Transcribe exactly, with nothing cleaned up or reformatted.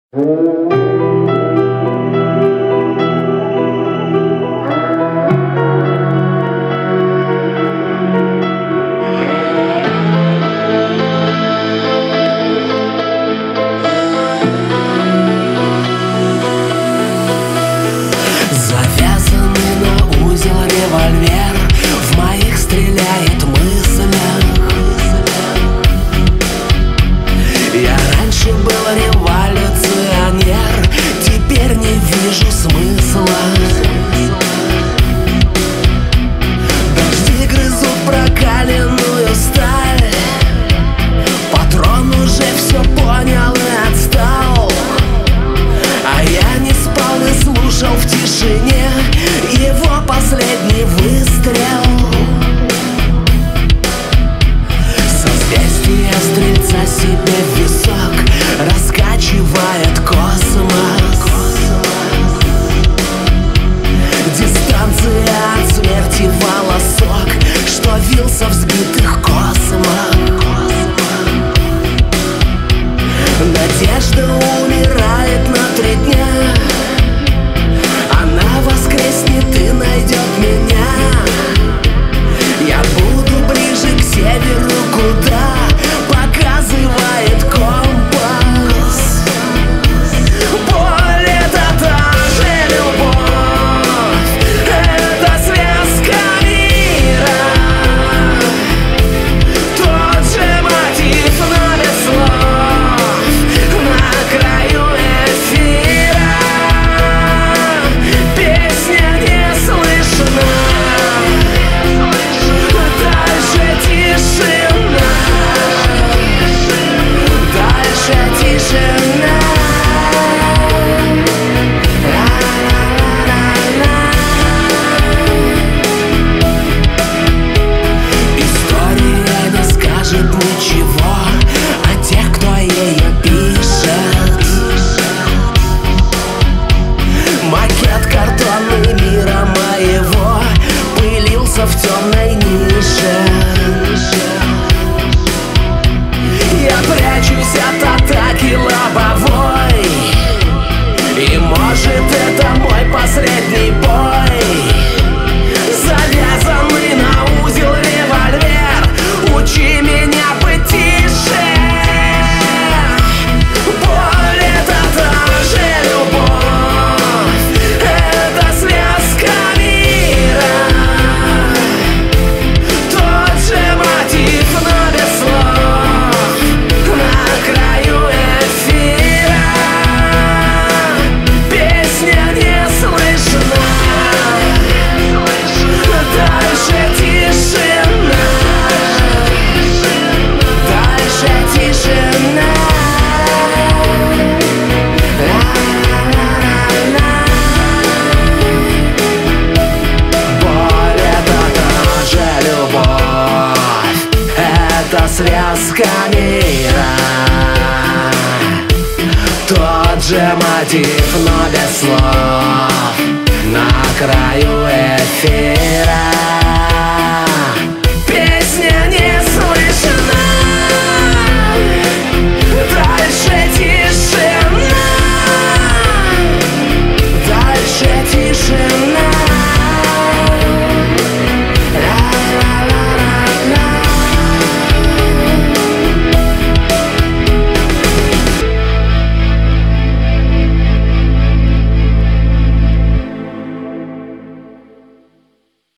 Завязанный на узел револьвер в моих стреляет мыслях. Я раньше был революционер, теперь не вижу смысла. Дожди грызут прокаленную сталь, патрон уже все понял и отстал. А я не спал и слушал в тишине его последний выстрел. Созвездие стрельца себе в висок раскачивает космос. Дистанция от смерти волосок, что вился в сбитых космах. Надежда умирает на три дня, она воскреснет и найдет меня. Я буду ближе к северу, куда показывает компас. Боль — это та же любовь, это связка мира, тот же мотив, но без слов, на краю эфира. Песня не слышна, дальше тишина, дальше тишина. История не скажет ничего о тех, кто ее пишет. Макет картонный мира моего пылился в темной нише. Я прячусь от атаки лобовой, и может это мой последний бой. Завязанный на узел револьвер, учи меня быть тише. Боль — это та же любовь, это связка мира, тот же мотив, но без слов, на краю эфира. Песня не слышна, дальше тишина, дальше тишина. Боль — это та же любовь, это связка мира, тот же мотив, но без слов, на краю эфира.